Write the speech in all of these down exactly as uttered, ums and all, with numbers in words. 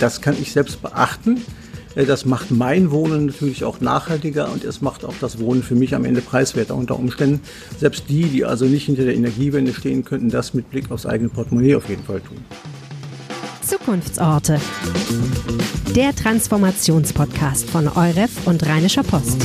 das kann ich selbst beachten. Das macht mein Wohnen natürlich auch nachhaltiger und es macht auch das Wohnen für mich am Ende preiswerter unter Umständen. Selbst die, die also nicht hinter der Energiewende stehen, könnten das mit Blick aufs eigene Portemonnaie auf jeden Fall tun. Zukunftsorte. Der Transformationspodcast von EUREF und Rheinischer Post.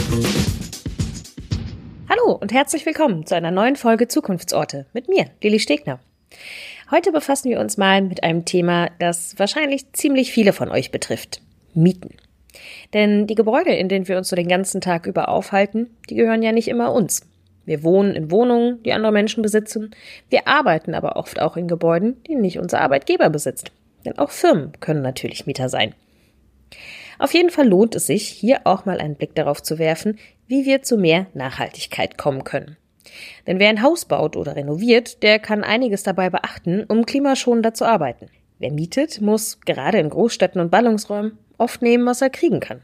Hallo und herzlich willkommen zu einer neuen Folge Zukunftsorte mit mir, Lilly Stegner. Heute befassen wir uns mal mit einem Thema, das wahrscheinlich ziemlich viele von euch betrifft: Mieten. Denn die Gebäude, in denen wir uns so den ganzen Tag über aufhalten, die gehören ja nicht immer uns. Wir wohnen in Wohnungen, die andere Menschen besitzen. Wir arbeiten aber oft auch in Gebäuden, die nicht unser Arbeitgeber besitzt. Denn auch Firmen können natürlich Mieter sein. Auf jeden Fall lohnt es sich, hier auch mal einen Blick darauf zu werfen, wie wir zu mehr Nachhaltigkeit kommen können. Denn wer ein Haus baut oder renoviert, der kann einiges dabei beachten, um klimaschonender zu arbeiten. Wer mietet, muss, gerade in Großstädten und Ballungsräumen, oft nehmen, was er kriegen kann.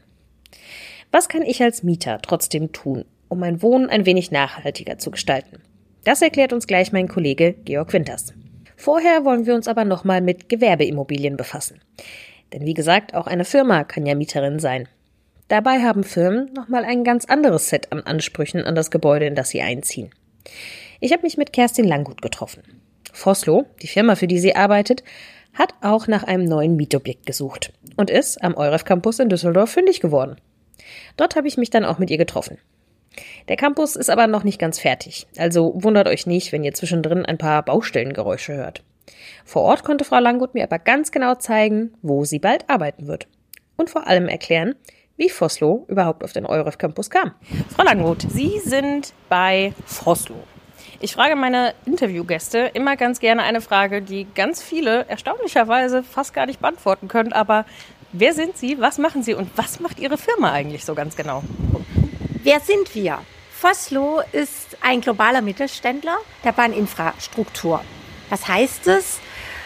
Was kann ich als Mieter trotzdem tun, um mein Wohnen ein wenig nachhaltiger zu gestalten? Das erklärt uns gleich mein Kollege Georg Winters. Vorher wollen wir uns aber nochmal mit Gewerbeimmobilien befassen. Denn wie gesagt, auch eine Firma kann ja Mieterin sein. Dabei haben Firmen nochmal ein ganz anderes Set an Ansprüchen an das Gebäude, in das sie einziehen. Ich habe mich mit Kerstin Langgut getroffen. Vossloh, die Firma, für die sie arbeitet, hat auch nach einem neuen Mietobjekt gesucht und ist am EUREF Campus in Düsseldorf fündig geworden. Dort habe ich mich dann auch mit ihr getroffen. Der Campus ist aber noch nicht ganz fertig, also wundert euch nicht, wenn ihr zwischendrin ein paar Baustellengeräusche hört. Vor Ort konnte Frau Langgut mir aber ganz genau zeigen, wo sie bald arbeiten wird. Und vor allem erklären, wie Vossloh überhaupt auf den EUREF Campus kam. Frau Langgut, Sie sind bei Vossloh. Ich frage meine Interviewgäste immer ganz gerne eine Frage, die ganz viele erstaunlicherweise fast gar nicht beantworten können. Aber wer sind Sie, was machen Sie und was macht Ihre Firma eigentlich so ganz genau? Wer sind wir? Vossloh ist ein globaler Mittelständler der Bahninfrastruktur. Was heißt es?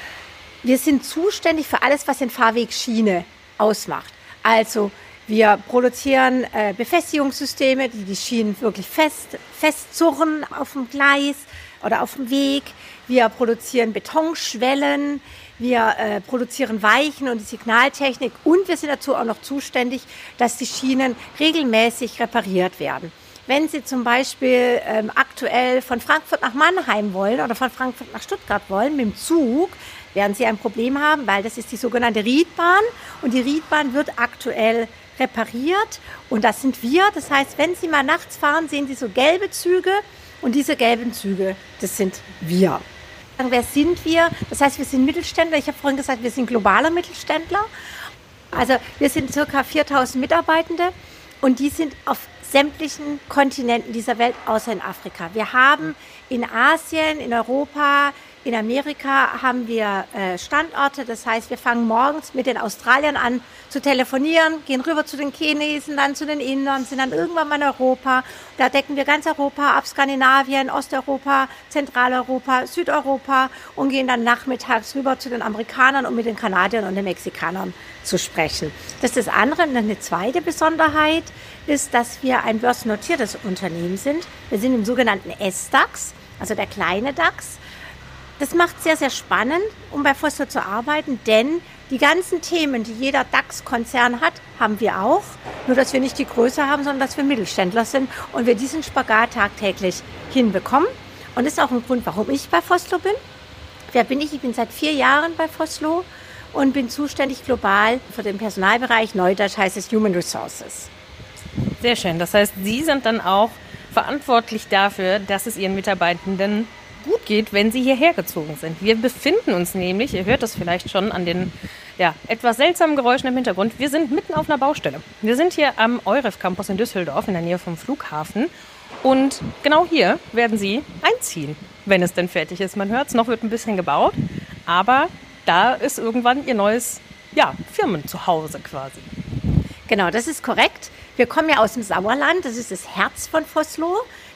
Wir sind zuständig für alles, was den Fahrweg Schiene ausmacht. Also wir produzieren äh, Befestigungssysteme, die die Schienen wirklich fest, festzurren auf dem Gleis oder auf dem Weg. Wir produzieren Betonschwellen, wir äh, produzieren Weichen und die Signaltechnik und wir sind dazu auch noch zuständig, dass die Schienen regelmäßig repariert werden. Wenn Sie zum Beispiel ähm, aktuell von Frankfurt nach Mannheim wollen oder von Frankfurt nach Stuttgart wollen mit dem Zug, werden Sie ein Problem haben, weil das ist die sogenannte Riedbahn und die Riedbahn wird aktuell repariert und das sind wir. Das heißt, wenn Sie mal nachts fahren, sehen Sie so gelbe Züge und diese gelben Züge, das sind wir. Wer sind wir? Das heißt, wir sind Mittelständler. Ich habe vorhin gesagt, wir sind globaler Mittelständler. Also wir sind ca. viertausend Mitarbeitende und die sind auf sämtlichen Kontinenten dieser Welt, außer in Afrika. Wir haben in Asien, in Europa, in Amerika haben wir äh, Standorte. Das heißt, wir fangen morgens mit den Australiern an zu telefonieren, gehen rüber zu den Chinesen, dann zu den Indern, sind dann irgendwann mal in Europa. Da decken wir ganz Europa ab, Skandinavien, Osteuropa, Zentraleuropa, Südeuropa und gehen dann nachmittags rüber zu den Amerikanern, um mit den Kanadiern und den Mexikanern zu sprechen. Das ist das andere. Und eine zweite Besonderheit ist, dass wir ein börsennotiertes Unternehmen sind. Wir sind im sogenannten S DAX, also der kleine DAX. Das macht sehr, sehr spannend, um bei Vossloh zu arbeiten, denn die ganzen Themen, die jeder DAX-Konzern hat, haben wir auch. Nur, dass wir nicht die Größe haben, sondern dass wir Mittelständler sind und wir diesen Spagat tagtäglich hinbekommen. Und das ist auch ein Grund, warum ich bei Vossloh bin. Wer bin ich? Ich bin seit vier Jahren bei Vossloh und bin zuständig global für den Personalbereich. Neudeutsch heißt es Human Resources. Sehr schön. Das heißt, Sie sind dann auch verantwortlich dafür, dass es Ihren Mitarbeitenden gut geht, wenn sie hierher gezogen sind. Wir befinden uns nämlich, ihr hört das vielleicht schon an den ja, etwas seltsamen Geräuschen im Hintergrund, wir sind mitten auf einer Baustelle. Wir sind hier am EUREF Campus in Düsseldorf in der Nähe vom Flughafen und genau hier werden sie einziehen, wenn es denn fertig ist. Man hört es, noch wird ein bisschen gebaut, aber da ist irgendwann ihr neues ja, Firmenzuhause quasi. Genau, das ist korrekt. Wir kommen ja aus dem Sauerland, das ist das Herz von Vossloh.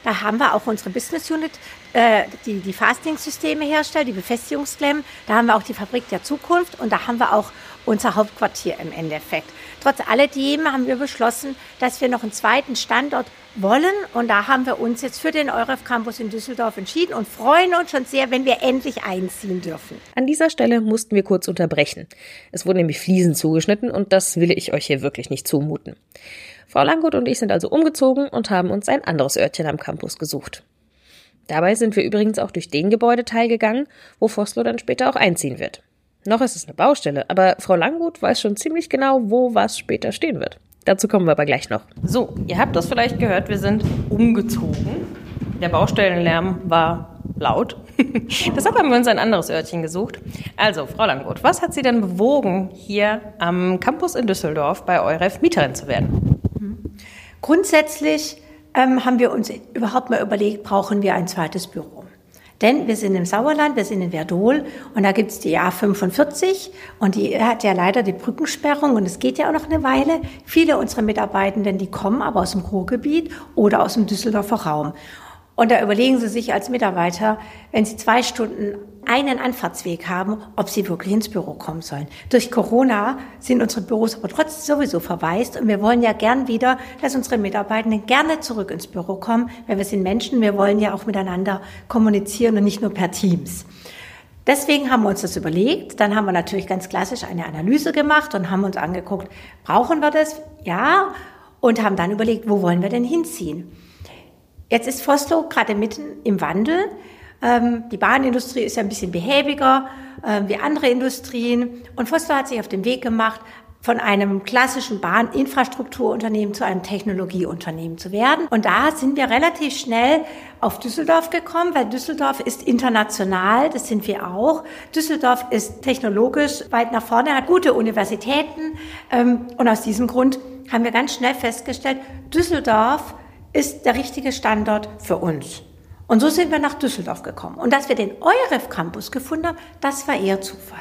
Da haben wir auch unsere Business Unit, äh, die die Fastening-Systeme herstellt, die Befestigungsklemmen. Da haben wir auch die Fabrik der Zukunft und da haben wir auch unser Hauptquartier im Endeffekt. Trotz alledem haben wir beschlossen, dass wir noch einen zweiten Standort wollen. Und da haben wir uns jetzt für den EUREF Campus in Düsseldorf entschieden und freuen uns schon sehr, wenn wir endlich einziehen dürfen. An dieser Stelle mussten wir kurz unterbrechen. Es wurden nämlich Fliesen zugeschnitten und das will ich euch hier wirklich nicht zumuten. Frau Langgut und ich sind also umgezogen und haben uns ein anderes Örtchen am Campus gesucht. Dabei sind wir übrigens auch durch den Gebäudeteil gegangen, wo Vossloh dann später auch einziehen wird. Noch ist es eine Baustelle, aber Frau Langgut weiß schon ziemlich genau, wo was später stehen wird. Dazu kommen wir aber gleich noch. So, ihr habt das vielleicht gehört, wir sind umgezogen. Der Baustellenlärm war laut. Deshalb haben wir uns ein anderes Örtchen gesucht. Also, Frau Langgut, was hat Sie denn bewogen, hier am Campus in Düsseldorf bei EUREF Mieterin zu werden? Grundsätzlich ähm, haben wir uns überhaupt mal überlegt, brauchen wir ein zweites Büro? Denn wir sind im Sauerland, wir sind in Werdohl und da gibt's die A fünfundvierzig und die hat ja leider die Brückensperrung und es geht ja auch noch eine Weile. Viele unserer Mitarbeitenden, die kommen aber aus dem Ruhrgebiet oder aus dem Düsseldorfer Raum. Und da überlegen Sie sich als Mitarbeiter, wenn Sie zwei Stunden einen Anfahrtsweg haben, ob Sie wirklich ins Büro kommen sollen. Durch Corona sind unsere Büros aber trotzdem sowieso verwaist und wir wollen ja gern wieder, dass unsere Mitarbeitenden gerne zurück ins Büro kommen, weil wir sind Menschen, wir wollen ja auch miteinander kommunizieren und nicht nur per Teams. Deswegen haben wir uns das überlegt. Dann haben wir natürlich ganz klassisch eine Analyse gemacht und haben uns angeguckt, brauchen wir das? Ja. Und haben dann überlegt, wo wollen wir denn hinziehen? Jetzt ist Vossloh gerade mitten im Wandel. Ähm, die Bahnindustrie ist ja ein bisschen behäbiger äh, wie andere Industrien. Und Vossloh hat sich auf den Weg gemacht, von einem klassischen Bahninfrastrukturunternehmen zu einem Technologieunternehmen zu werden. Und da sind wir relativ schnell auf Düsseldorf gekommen, weil Düsseldorf ist international, das sind wir auch. Düsseldorf ist technologisch weit nach vorne, hat gute Universitäten. Ähm, und aus diesem Grund haben wir ganz schnell festgestellt, Düsseldorf ist der richtige Standort für uns. Und so sind wir nach Düsseldorf gekommen. Und dass wir den EUREF Campus gefunden haben, das war eher Zufall.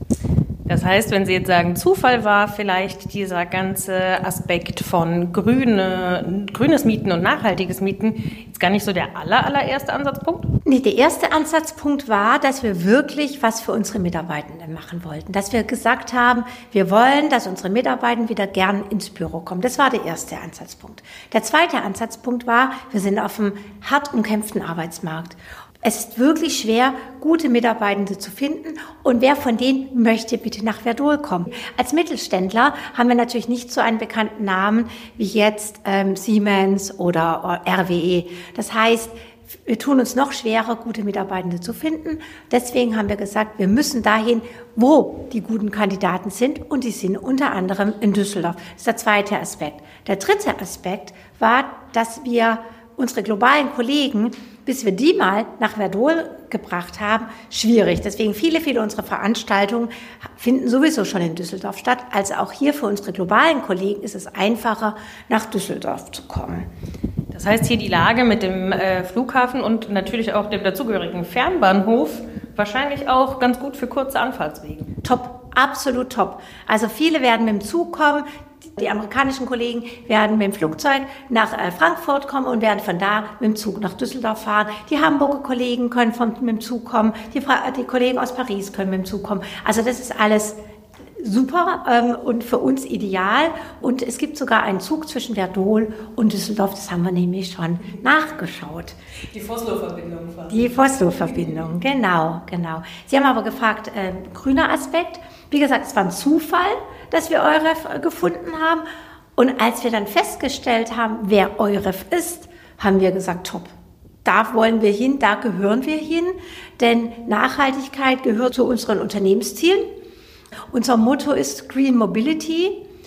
Das heißt, wenn Sie jetzt sagen, Zufall war vielleicht dieser ganze Aspekt von grüne, grünes Mieten und nachhaltiges Mieten jetzt gar nicht so der aller, allererste Ansatzpunkt? Nee, der erste Ansatzpunkt war, dass wir wirklich was für unsere Mitarbeitenden machen wollten. Dass wir gesagt haben, wir wollen, dass unsere Mitarbeitenden wieder gern ins Büro kommen. Das war der erste Ansatzpunkt. Der zweite Ansatzpunkt war, wir sind auf einem hart umkämpften Arbeitsmarkt. Es ist wirklich schwer, gute Mitarbeitende zu finden. Und wer von denen möchte bitte nach Werdohl kommen? Als Mittelständler haben wir natürlich nicht so einen bekannten Namen wie jetzt ähm, Siemens oder R W E. Das heißt, wir tun uns noch schwerer, gute Mitarbeitende zu finden. Deswegen haben wir gesagt, wir müssen dahin, wo die guten Kandidaten sind. Und die sind unter anderem in Düsseldorf. Das ist der zweite Aspekt. Der dritte Aspekt war, dass wir unsere globalen Kollegen, bis wir die mal nach Werdohl gebracht haben, schwierig. Deswegen viele, viele unserer Veranstaltungen finden sowieso schon in Düsseldorf statt. Also auch hier für unsere globalen Kollegen ist es einfacher, nach Düsseldorf zu kommen. Das heißt, hier die Lage mit dem äh, Flughafen und natürlich auch dem dazugehörigen Fernbahnhof wahrscheinlich auch ganz gut für kurze Anfahrtswege. Top, absolut top. Also viele werden mit dem Zug kommen. Die amerikanischen Kollegen werden mit dem Flugzeug nach Frankfurt kommen und werden von da mit dem Zug nach Düsseldorf fahren. Die Hamburger Kollegen können von, mit dem Zug kommen. Die, die Kollegen aus Paris können mit dem Zug kommen. Also das ist alles super ähm, und für uns ideal. Und es gibt sogar einen Zug zwischen Werdohl und Düsseldorf. Das haben wir nämlich schon nachgeschaut. Die Vossloh-Verbindung. Die Vossloh-Verbindung, genau, genau. Sie haben aber gefragt, äh, grüner Aspekt. Wie gesagt, es war ein Zufall, dass wir EUREF gefunden haben. Und als wir dann festgestellt haben, wer EUREF ist, haben wir gesagt, top. Da wollen wir hin, da gehören wir hin. Denn Nachhaltigkeit gehört zu unseren Unternehmenszielen. Unser Motto ist Green Mobility.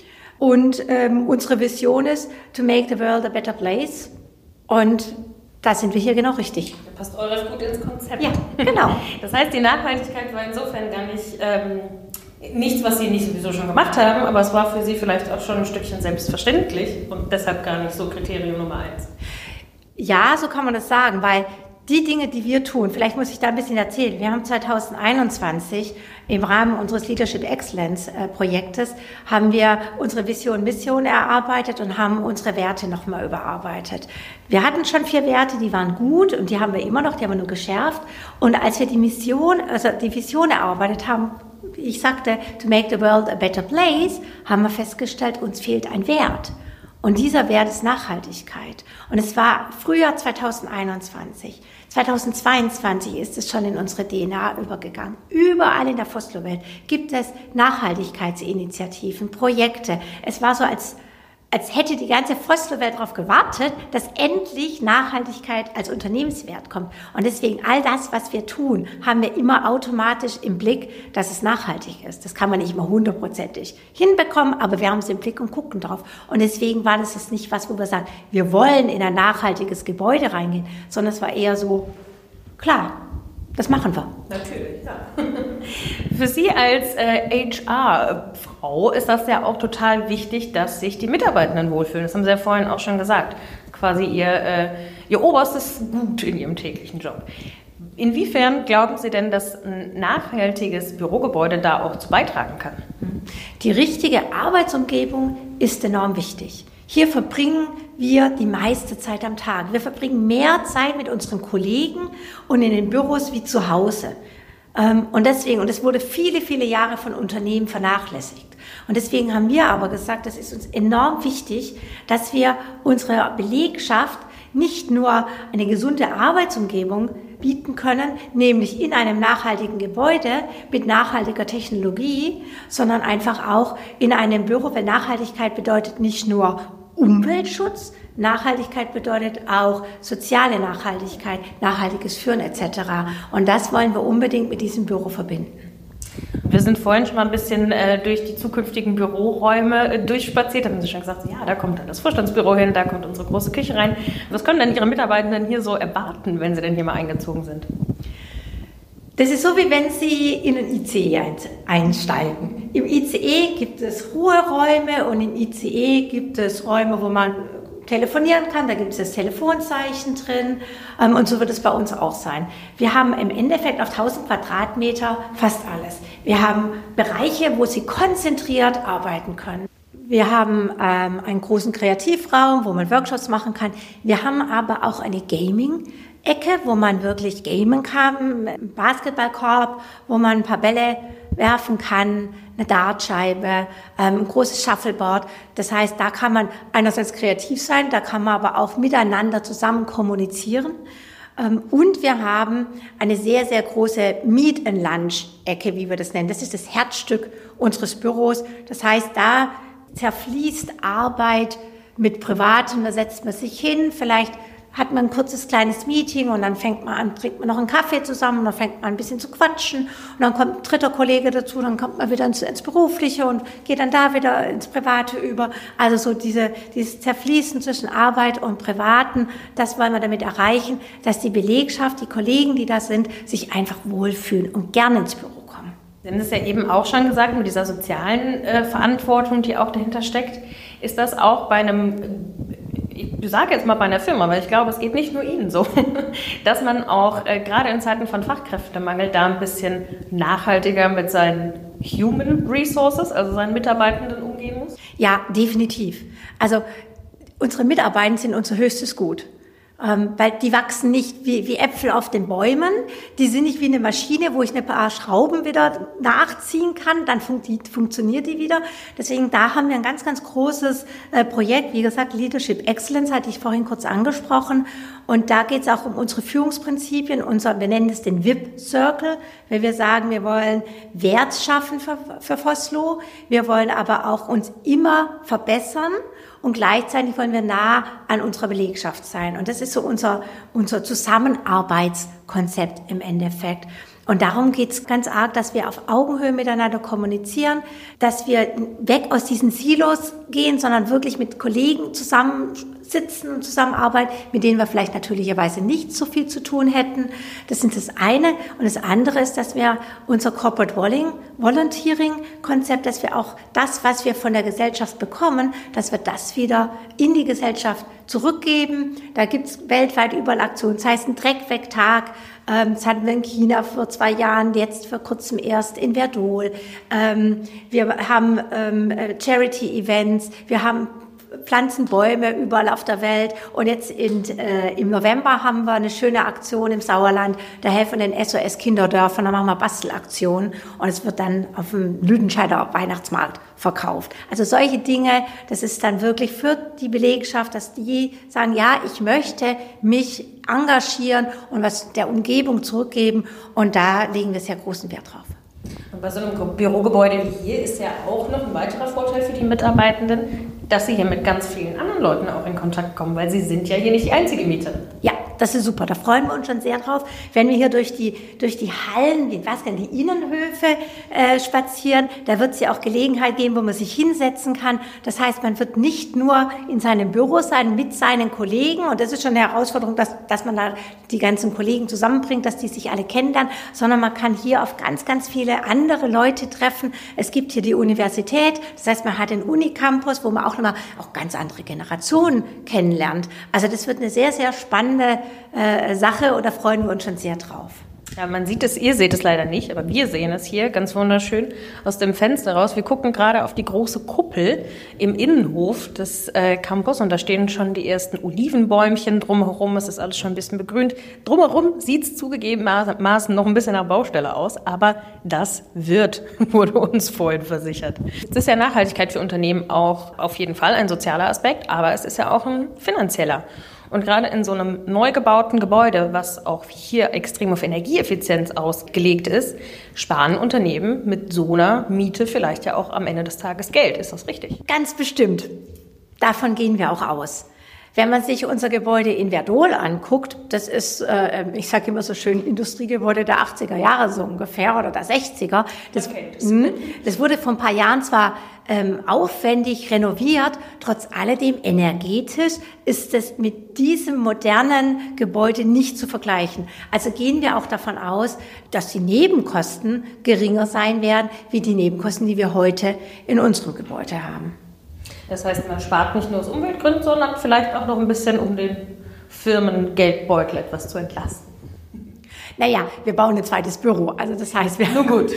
Und ähm, unsere Vision ist to make the world a better place. Und da sind wir hier genau richtig. Da passt EUREF gut ins Konzept. Ja, genau. Das heißt, die Nachhaltigkeit war insofern gar nicht ähm, nichts, was Sie nicht sowieso schon gemacht haben, aber es war für Sie vielleicht auch schon ein Stückchen selbstverständlich und deshalb gar nicht so Kriterium Nummer eins. Ja, so kann man das sagen, weil die Dinge, die wir tun, vielleicht muss ich da ein bisschen erzählen. Wir haben zwanzig einundzwanzig im Rahmen unseres Leadership Excellence äh, Projektes haben wir unsere Vision, Mission erarbeitet und haben unsere Werte nochmal überarbeitet. Wir hatten schon vier Werte, die waren gut und die haben wir immer noch, die haben wir nur geschärft. Und als wir die Mission, also die Vision erarbeitet haben, ich sagte, to make the world a better place, haben wir festgestellt, uns fehlt ein Wert. Und dieser Wert ist Nachhaltigkeit. Und es war Frühjahr zwanzig einundzwanzig. zwanzig zweiundzwanzig ist es schon in unsere D N A übergegangen. Überall in der Vossloh-Welt gibt es Nachhaltigkeitsinitiativen, Projekte. Es war so, als, als hätte die ganze Vossloh-Welt darauf gewartet, dass endlich Nachhaltigkeit als Unternehmenswert kommt. Und deswegen all das, was wir tun, haben wir immer automatisch im Blick, dass es nachhaltig ist. Das kann man nicht immer hundertprozentig hinbekommen, aber wir haben es im Blick und gucken drauf. Und deswegen war das jetzt nicht was, wo wir sagen, wir wollen in ein nachhaltiges Gebäude reingehen, sondern es war eher so, klar, das machen wir. Natürlich, ja. Für Sie als äh, H R-Frau ist das ja auch total wichtig, dass sich die Mitarbeitenden wohlfühlen. Das haben Sie ja vorhin auch schon gesagt. Quasi Ihr, äh, Ihr oberstes Gut in Ihrem täglichen Job. Inwiefern glauben Sie denn, dass ein nachhaltiges Bürogebäude da auch zu beitragen kann? Die richtige Arbeitsumgebung ist enorm wichtig. Hier verbringen wir die meiste Zeit am Tag. Wir verbringen mehr Zeit mit unseren Kollegen und in den Büros wie zu Hause. Und deswegen, und es wurde viele, viele Jahre von Unternehmen vernachlässigt. Und deswegen haben wir aber gesagt, das ist uns enorm wichtig, dass wir unserer Belegschaft nicht nur eine gesunde Arbeitsumgebung bieten können, nämlich in einem nachhaltigen Gebäude mit nachhaltiger Technologie, sondern einfach auch in einem Büro, weil Nachhaltigkeit bedeutet nicht nur Umweltschutz, Nachhaltigkeit bedeutet auch soziale Nachhaltigkeit, nachhaltiges Führen et cetera. Und das wollen wir unbedingt mit diesem Büro verbinden. Wir sind vorhin schon mal ein bisschen äh, durch die zukünftigen Büroräume äh, durchspaziert. Da haben Sie schon gesagt, ja, da kommt dann das Vorstandsbüro hin, da kommt unsere große Küche rein. Was können denn Ihre Mitarbeitenden hier so erwarten, wenn sie denn hier mal eingezogen sind? Das ist so, wie wenn Sie in ein I C E einsteigen. Im I C E gibt es Ruheräume und im I C E gibt es Räume, wo man telefonieren kann, da gibt es das Telefonzeichen drin und so wird es bei uns auch sein. Wir haben im Endeffekt auf tausend Quadratmeter fast alles. Wir haben Bereiche, wo Sie konzentriert arbeiten können. Wir haben ähm, einen großen Kreativraum, wo man Workshops machen kann. Wir haben aber auch eine Gaming-Ecke, wo man wirklich gamen kann, einen Basketballkorb, wo man ein paar Bälle werfen kann, eine Dartscheibe, ähm, ein großes Shuffleboard. Das heißt, da kann man einerseits kreativ sein, da kann man aber auch miteinander zusammen kommunizieren. Ähm, und wir haben eine sehr, sehr große Meet and Lunch-Ecke, wie wir das nennen. Das ist das Herzstück unseres Büros. Das heißt, da zerfließt Arbeit mit Privatem, da setzt man sich hin, vielleicht hat man ein kurzes kleines Meeting und dann fängt man an, trinkt man noch einen Kaffee zusammen und dann fängt man ein bisschen zu quatschen und dann kommt ein dritter Kollege dazu, dann kommt man wieder ins, ins Berufliche und geht dann da wieder ins Private über. Also so diese, dieses Zerfließen zwischen Arbeit und Privaten, das wollen wir damit erreichen, dass die Belegschaft, die Kollegen, die da sind, sich einfach wohlfühlen und gerne ins Büro kommen. Sie haben es ja eben auch schon gesagt, mit dieser sozialen äh, Verantwortung, die auch dahinter steckt. Ist das auch bei einem, ich sage jetzt mal bei einer Firma, weil ich glaube, es geht nicht nur Ihnen so, dass man auch äh, gerade in Zeiten von Fachkräftemangel da ein bisschen nachhaltiger mit seinen Human Resources, also seinen Mitarbeitenden umgehen muss? Ja, definitiv. Also unsere Mitarbeiter sind unser höchstes Gut. Ähm, weil die wachsen nicht wie, wie Äpfel auf den Bäumen, die sind nicht wie eine Maschine, wo ich ein paar Schrauben wieder nachziehen kann, dann funkt die, funktioniert die wieder. Deswegen da haben wir ein ganz, ganz großes äh, Projekt, wie gesagt, Leadership Excellence, hatte ich vorhin kurz angesprochen. Und da geht es auch um unsere Führungsprinzipien, unser, wir nennen es den V I P-Circle, weil wir sagen, wir wollen Wert schaffen für, für Vossloh, wir wollen aber auch uns immer verbessern. Und gleichzeitig wollen wir nah an unserer Belegschaft sein. Und das ist so unser, unser Zusammenarbeitskonzept im Endeffekt. Und darum geht es ganz arg, dass wir auf Augenhöhe miteinander kommunizieren, dass wir weg aus diesen Silos gehen, sondern wirklich mit Kollegen zusammensitzen und zusammenarbeiten, mit denen wir vielleicht natürlicherweise nicht so viel zu tun hätten. Das ist das eine. Und das andere ist, dass wir unser Corporate Volunteering-Konzept, dass wir auch das, was wir von der Gesellschaft bekommen, dass wir das wieder in die Gesellschaft zurückgeben. Da gibt es weltweit überall Aktionen. Das heißt, ein Dreck-Weg-Tag. Ähm, das hatten wir in China vor zwei Jahren, jetzt vor kurzem erst in Verdol. Ähm, wir haben ähm, Charity-Events, wir haben Pflanzenbäume überall auf der Welt. Und jetzt in, äh, im November haben wir eine schöne Aktion im Sauerland. Da helfen den S O S Kinderdörfern, da machen wir Bastelaktionen. Und es wird dann auf dem Lüdenscheider Weihnachtsmarkt verkauft. Also solche Dinge, das ist dann wirklich für die Belegschaft, dass die sagen, ja, ich möchte mich engagieren und was der Umgebung zurückgeben. Und da legen wir sehr großen Wert drauf. Und bei so einem Bürogebäude wie hier ist ja auch noch ein weiterer Vorteil für die Mitarbeitenden, dass sie hier mit ganz vielen anderen Leuten auch in Kontakt kommen, weil sie sind ja hier nicht die einzige Mieterin. Ja, das ist super. Da freuen wir uns schon sehr drauf, wenn wir hier durch die, durch die Hallen, die, was denn, die Innenhöfe äh, spazieren. Da wird es ja auch Gelegenheit geben, wo man sich hinsetzen kann. Das heißt, man wird nicht nur in seinem Büro sein mit seinen Kollegen, und das ist schon eine Herausforderung, dass, dass man da die ganzen Kollegen zusammenbringt, dass die sich alle kennenlernen, sondern man kann hier auf ganz, ganz viele andere Leute treffen. Es gibt hier die Universität, das heißt, man hat den Unicampus, wo man auch nochmal auch ganz andere Generationen kennenlernt. Also das wird eine sehr, sehr spannende äh, Sache und da freuen wir uns schon sehr drauf. Ja, man sieht es, ihr seht es leider nicht, aber wir sehen es hier ganz wunderschön aus dem Fenster raus. Wir gucken gerade auf die große Kuppel im Innenhof des äh, Campus und da stehen schon die ersten Olivenbäumchen drumherum. Es ist alles schon ein bisschen begrünt. Drumherum sieht es zugegebenermaßen noch ein bisschen nach Baustelle aus, aber das wird, wurde uns vorhin versichert. Es ist ja Nachhaltigkeit für Unternehmen auch auf jeden Fall ein sozialer Aspekt, aber es ist ja auch ein finanzieller. Und gerade in so einem neu gebauten Gebäude, was auch hier extrem auf Energieeffizienz ausgelegt ist, sparen Unternehmen mit so einer Miete vielleicht ja auch am Ende des Tages Geld. Ist das richtig? Ganz bestimmt. Davon gehen wir auch aus. Wenn man sich unser Gebäude in Verdol anguckt, das ist, äh, ich sage immer so schön, Industriegebäude der achtziger Jahre so ungefähr oder der sechziger. Das, okay, das, mh, das wurde vor ein paar Jahren zwar ähm, aufwendig renoviert, trotz alledem energetisch ist es mit diesem modernen Gebäude nicht zu vergleichen. Also gehen wir auch davon aus, dass die Nebenkosten geringer sein werden, wie die Nebenkosten, die wir heute in unserem Gebäude haben. Das heißt, man spart nicht nur aus Umweltgründen, sondern vielleicht auch noch ein bisschen, um den Firmengeldbeutel etwas zu entlasten. Naja, wir bauen ein zweites Büro, also das heißt, wir... Nur gut.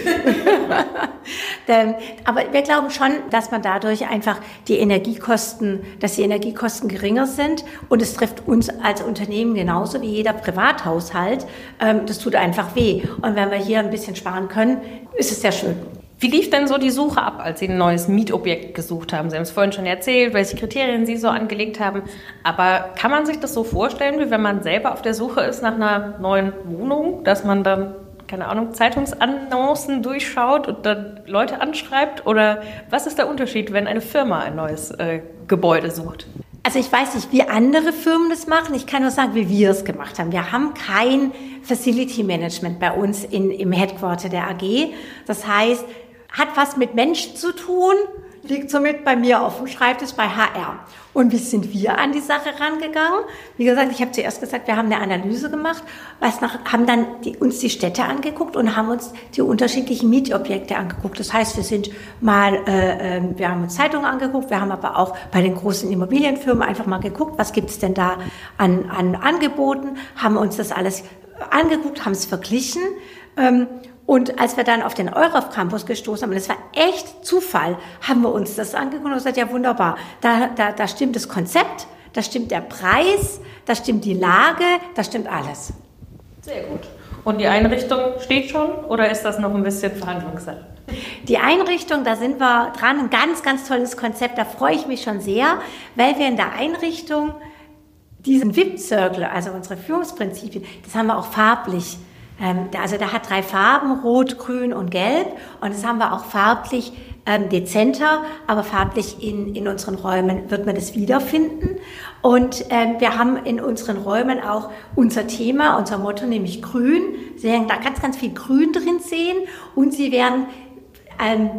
Aber wir glauben schon, dass man dadurch einfach die Energiekosten, dass die Energiekosten geringer sind und es trifft uns als Unternehmen genauso wie jeder Privathaushalt. Das tut einfach weh. Und wenn wir hier ein bisschen sparen können, ist es sehr schön. Wie lief denn so die Suche ab, als Sie ein neues Mietobjekt gesucht haben? Sie haben es vorhin schon erzählt, welche Kriterien Sie so angelegt haben. Aber kann man sich das so vorstellen, wie wenn man selber auf der Suche ist nach einer neuen Wohnung, dass man dann, keine Ahnung, Zeitungsannoncen durchschaut und dann Leute anschreibt? Oder was ist der Unterschied, wenn eine Firma ein neues äh, Gebäude sucht? Also ich weiß nicht, wie andere Firmen das machen. Ich kann nur sagen, wie wir es gemacht haben. Wir haben kein Facility Management bei uns in, im Headquarter der A G. Das heißt, hat was mit Menschen zu tun, liegt somit bei mir auf dem Schreibtisch bei H R. Und wie sind wir an die Sache rangegangen? Wie gesagt, ich habe zuerst gesagt, wir haben eine Analyse gemacht, was nach, haben dann die, uns die Städte angeguckt und haben uns die unterschiedlichen Mietobjekte angeguckt. Das heißt, wir sind mal, äh, wir haben uns Zeitungen angeguckt, wir haben aber auch bei den großen Immobilienfirmen einfach mal geguckt, was gibt es denn da an, an Angeboten, haben uns das alles angeguckt, haben es verglichen. Ähm, Und als wir dann auf den Euref Campus gestoßen haben, und das war echt Zufall, haben wir uns das angeguckt und gesagt, ja wunderbar, da, da, da stimmt das Konzept, da stimmt der Preis, da stimmt die Lage, da stimmt alles. Sehr gut. Und die Einrichtung steht schon oder ist das noch ein bisschen Verhandlungssache? Die Einrichtung, da sind wir dran, ein ganz, ganz tolles Konzept, da freue ich mich schon sehr, weil wir in der Einrichtung diesen V I P-Circle, also unsere Führungsprinzipien, das haben wir auch farblich. Also der hat drei Farben, Rot, Grün und Gelb. Und das haben wir auch farblich ähm, dezenter, aber farblich in, in unseren Räumen wird man das wiederfinden. Und ähm, wir haben in unseren Räumen auch unser Thema, unser Motto, nämlich Grün. Sie werden da ganz, ganz viel Grün drin sehen und Sie werden ähm,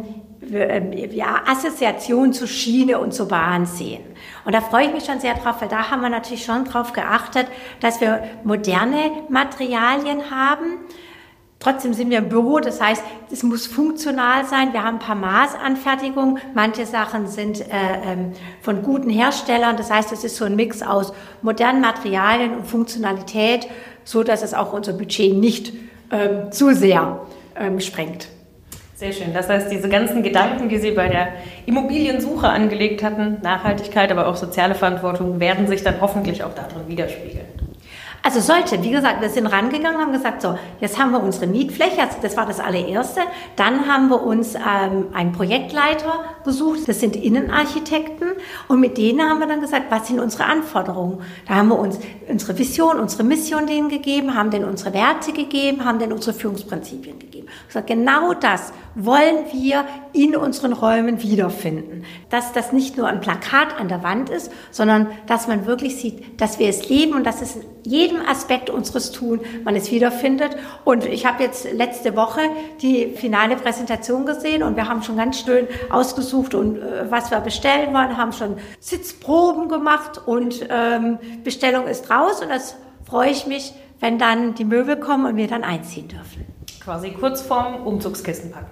ja, Assoziation zu Schiene und zur Bahn sehen. Und da freue ich mich schon sehr drauf, weil da haben wir natürlich schon drauf geachtet, dass wir moderne Materialien haben. Trotzdem sind wir im Büro, das heißt, es muss funktional sein. Wir haben ein paar Maßanfertigungen. Manche Sachen sind äh, ähm, von guten Herstellern. Das heißt, es ist so ein Mix aus modernen Materialien und Funktionalität, so dass es auch unser Budget nicht ähm, zu sehr ähm, sprengt. Sehr schön. Das heißt, diese ganzen Gedanken, die Sie bei der Immobiliensuche angelegt hatten, Nachhaltigkeit, aber auch soziale Verantwortung, werden sich dann hoffentlich auch darin widerspiegeln. Also sollte, wie gesagt, wir sind rangegangen und haben gesagt, so, jetzt haben wir unsere Mietfläche, also das war das allererste. Dann haben wir uns ähm, einen Projektleiter gesucht, das sind Innenarchitekten, und mit denen haben wir dann gesagt, was sind unsere Anforderungen? Da haben wir uns unsere Vision, unsere Mission denen gegeben, haben denen unsere Werte gegeben, haben denen unsere Führungsprinzipien gegeben. Gesagt, genau das wollen wir in unseren Räumen wiederfinden. Dass das nicht nur ein Plakat an der Wand ist, sondern dass man wirklich sieht, dass wir es leben und dass es in jedem Aspekt unseres Tun man es wiederfindet. Und ich habe jetzt letzte Woche die finale Präsentation gesehen und wir haben schon ganz schön ausgesucht, und äh, was wir bestellen wollen, haben schon Sitzproben gemacht und ähm, Bestellung ist raus, und das freue ich mich, wenn dann die Möbel kommen und wir dann einziehen dürfen. Quasi kurz vorm Umzugskisten packen.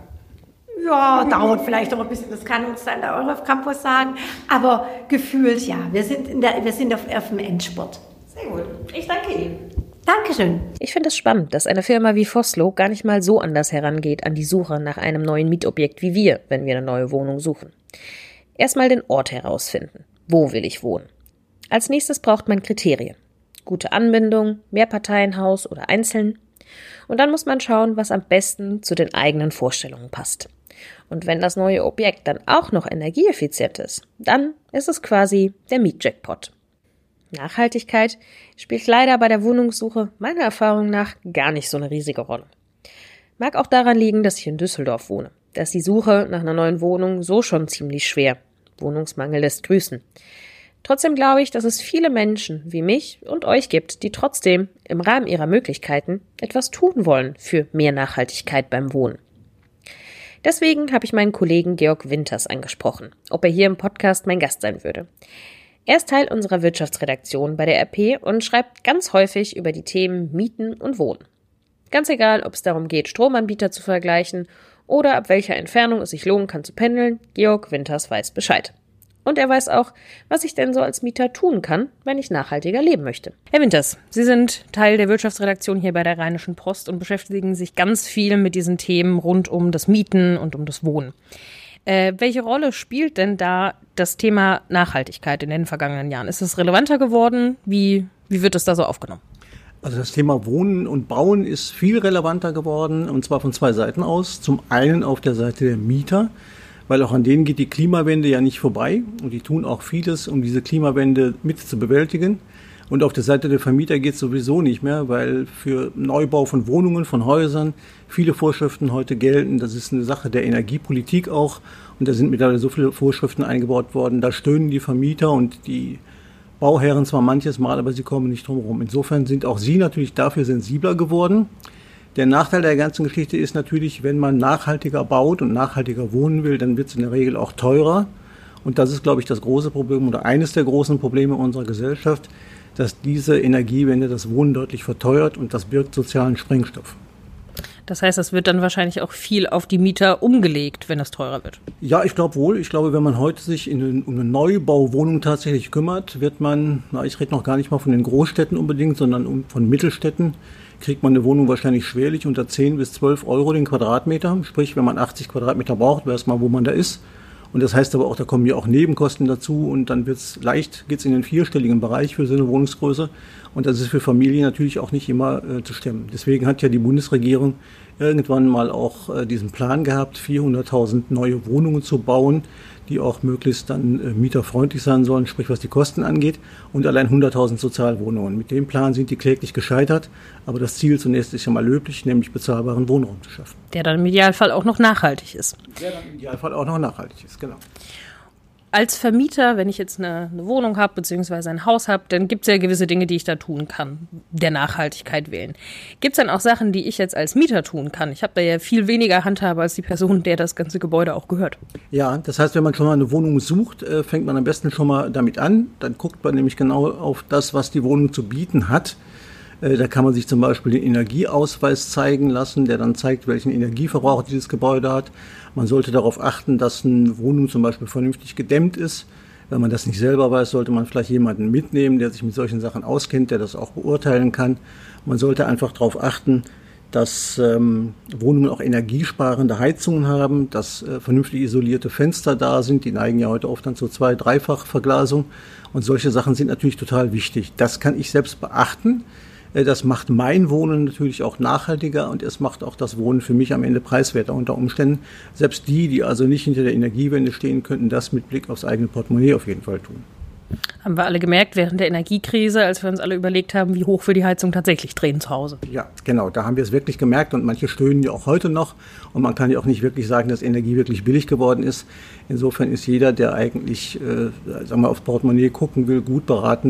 Ja, dauert vielleicht noch ein bisschen, das kann uns dann der Euref Campus sagen, aber gefühlt ja, wir sind, in der, wir sind auf, auf dem Endspurt. Sehr gut, ich danke Ihnen. Dankeschön. Ich finde es spannend, dass eine Firma wie Vossloh gar nicht mal so anders herangeht an die Suche nach einem neuen Mietobjekt wie wir, wenn wir eine neue Wohnung suchen. Erstmal den Ort herausfinden. Wo will ich wohnen? Als nächstes braucht man Kriterien. Gute Anbindung, Mehrparteienhaus oder einzeln. Und dann muss man schauen, was am besten zu den eigenen Vorstellungen passt. Und wenn das neue Objekt dann auch noch energieeffizient ist, dann ist es quasi der Mietjackpot. Nachhaltigkeit spielt leider bei der Wohnungssuche meiner Erfahrung nach gar nicht so eine riesige Rolle. Mag auch daran liegen, dass ich in Düsseldorf wohne. Da ist die Suche nach einer neuen Wohnung so schon ziemlich schwer. Wohnungsmangel lässt grüßen. Trotzdem glaube ich, dass es viele Menschen wie mich und euch gibt, die trotzdem im Rahmen ihrer Möglichkeiten etwas tun wollen für mehr Nachhaltigkeit beim Wohnen. Deswegen habe ich meinen Kollegen Georg Winters angesprochen, ob er hier im Podcast mein Gast sein würde. Er ist Teil unserer Wirtschaftsredaktion bei der R P und schreibt ganz häufig über die Themen Mieten und Wohnen. Ganz egal, ob es darum geht, Stromanbieter zu vergleichen oder ab welcher Entfernung es sich lohnen kann zu pendeln, Georg Winters weiß Bescheid. Und er weiß auch, was ich denn so als Mieter tun kann, wenn ich nachhaltiger leben möchte. Herr Winters, Sie sind Teil der Wirtschaftsredaktion hier bei der Rheinischen Post und beschäftigen sich ganz viel mit diesen Themen rund um das Mieten und um das Wohnen. Äh, welche Rolle spielt denn da das Thema Nachhaltigkeit in den vergangenen Jahren? Ist es relevanter geworden? Wie, wie wird es da so aufgenommen? Also das Thema Wohnen und Bauen ist viel relevanter geworden, und zwar von zwei Seiten aus. Zum einen auf der Seite der Mieter, weil auch an denen geht die Klimawende ja nicht vorbei, und die tun auch vieles, um diese Klimawende mit zu bewältigen. Und auf der Seite der Vermieter geht es sowieso nicht mehr, weil für Neubau von Wohnungen, von Häusern viele Vorschriften heute gelten. Das ist eine Sache der Energiepolitik auch, und da sind mittlerweile so viele Vorschriften eingebaut worden. Da stöhnen die Vermieter und die Bauherren zwar manches Mal, aber sie kommen nicht drum herum. Insofern sind auch sie natürlich dafür sensibler geworden. Der Nachteil der ganzen Geschichte ist natürlich, wenn man nachhaltiger baut und nachhaltiger wohnen will, dann wird es in der Regel auch teurer. Und das ist, glaube ich, das große Problem oder eines der großen Probleme unserer Gesellschaft, dass diese Energiewende das Wohnen deutlich verteuert, und das birgt sozialen Sprengstoff. Das heißt, es wird dann wahrscheinlich auch viel auf die Mieter umgelegt, wenn es teurer wird. Ja, ich glaube wohl. Ich glaube, wenn man heute sich in eine, um eine Neubauwohnung tatsächlich kümmert, wird man, na, ich rede noch gar nicht mal von den Großstädten unbedingt, sondern um, von Mittelstädten, kriegt man eine Wohnung wahrscheinlich schwerlich unter zehn bis zwölf Euro den Quadratmeter. Sprich, wenn man achtzig Quadratmeter braucht, weiß man, wo man da ist. Und das heißt aber auch, da kommen ja auch Nebenkosten dazu, und dann wird's leicht, geht's in den vierstelligen Bereich für so eine Wohnungsgröße. Und das ist für Familien natürlich auch nicht immer äh, zu stemmen. Deswegen hat ja die Bundesregierung irgendwann mal auch äh, diesen Plan gehabt, vierhunderttausend neue Wohnungen zu bauen, die auch möglichst dann äh, mieterfreundlich sein sollen, sprich was die Kosten angeht, und allein hunderttausend Sozialwohnungen. Mit dem Plan sind die kläglich gescheitert, aber das Ziel zunächst ist ja mal löblich, nämlich bezahlbaren Wohnraum zu schaffen. Der dann im Idealfall auch noch nachhaltig ist. Der dann im Idealfall auch noch nachhaltig ist, genau. Als Vermieter, wenn ich jetzt eine, eine Wohnung habe, beziehungsweise ein Haus habe, dann gibt es ja gewisse Dinge, die ich da tun kann, der Nachhaltigkeit wählen. Gibt es dann auch Sachen, die ich jetzt als Mieter tun kann? Ich habe da ja viel weniger Handhabe als die Person, der das ganze Gebäude auch gehört. Ja, das heißt, wenn man schon mal eine Wohnung sucht, äh, fängt man am besten schon mal damit an. Dann guckt man nämlich genau auf das, was die Wohnung zu bieten hat. Äh, da kann man sich zum Beispiel den Energieausweis zeigen lassen, der dann zeigt, welchen Energieverbrauch dieses Gebäude hat. Man sollte darauf achten, dass eine Wohnung zum Beispiel vernünftig gedämmt ist. Wenn man das nicht selber weiß, sollte man vielleicht jemanden mitnehmen, der sich mit solchen Sachen auskennt, der das auch beurteilen kann. Man sollte einfach darauf achten, dass ähm, Wohnungen auch energiesparende Heizungen haben, dass äh, vernünftig isolierte Fenster da sind. Die neigen ja heute oft dann zur Zwei-, Dreifach-Verglasung. Und solche Sachen sind natürlich total wichtig. Das kann ich selbst beachten. Das macht mein Wohnen natürlich auch nachhaltiger und es macht auch das Wohnen für mich am Ende preiswerter unter Umständen. Selbst die, die also nicht hinter der Energiewende stehen, könnten das mit Blick aufs eigene Portemonnaie auf jeden Fall tun. Haben wir alle gemerkt während der Energiekrise, als wir uns alle überlegt haben, wie hoch wir die Heizung tatsächlich drehen zu Hause. Ja, genau, da haben wir es wirklich gemerkt und manche stöhnen ja auch heute noch und man kann ja auch nicht wirklich sagen, dass Energie wirklich billig geworden ist. Insofern ist jeder, der eigentlich äh, sagen wir, aufs Portemonnaie gucken will, gut beraten,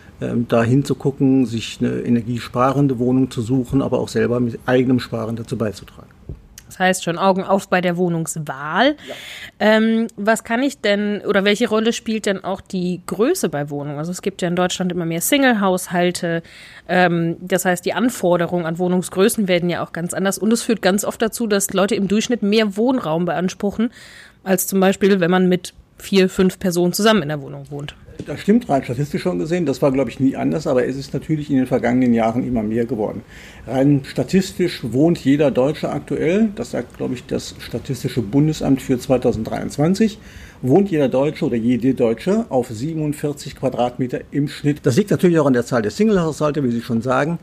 da hinzugucken, sich eine energiesparende Wohnung zu suchen, aber auch selber mit eigenem Sparen dazu beizutragen. Das heißt schon Augen auf bei der Wohnungswahl. Ja. Ähm, was kann ich denn oder welche Rolle spielt denn auch die Größe bei Wohnungen? Also es gibt ja in Deutschland immer mehr Single-Haushalte. Ähm, das heißt, die Anforderungen an Wohnungsgrößen werden ja auch ganz anders. Und es führt ganz oft dazu, dass Leute im Durchschnitt mehr Wohnraum beanspruchen, als zum Beispiel, wenn man mit vier, fünf Personen zusammen in der Wohnung wohnt. Das stimmt rein statistisch schon gesehen, das war glaube ich nie anders, aber es ist natürlich in den vergangenen Jahren immer mehr geworden. Rein statistisch wohnt jeder Deutsche aktuell, das sagt glaube ich das Statistische Bundesamt für zweitausenddreiundzwanzig, wohnt jeder Deutsche oder jede Deutsche auf siebenundvierzig Quadratmeter im Schnitt. Das liegt natürlich auch an der Zahl der Single-Haushalte, wie Sie schon sagen.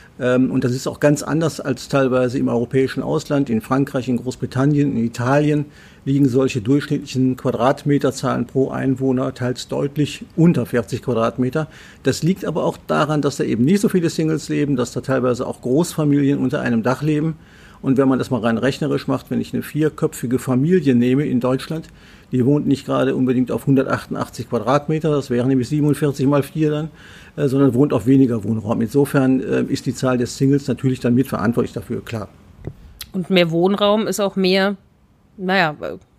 Und das ist auch ganz anders als teilweise im europäischen Ausland. In Frankreich, in Großbritannien, in Italien liegen solche durchschnittlichen Quadratmeterzahlen pro Einwohner teils deutlich unter vierzig Quadratmeter. Das liegt aber auch daran, dass da eben nicht so viele Singles leben, dass da teilweise auch Großfamilien unter einem Dach leben. Und wenn man das mal rein rechnerisch macht, wenn ich eine vierköpfige Familie nehme in Deutschland, die wohnt nicht gerade unbedingt auf hundertachtundachtzig Quadratmeter, das wären nämlich siebenundvierzig mal vier dann, äh, sondern wohnt auf weniger Wohnraum. Insofern äh, ist die Zahl der Singles natürlich dann mitverantwortlich dafür, klar. Und mehr Wohnraum ist auch mehr, naja,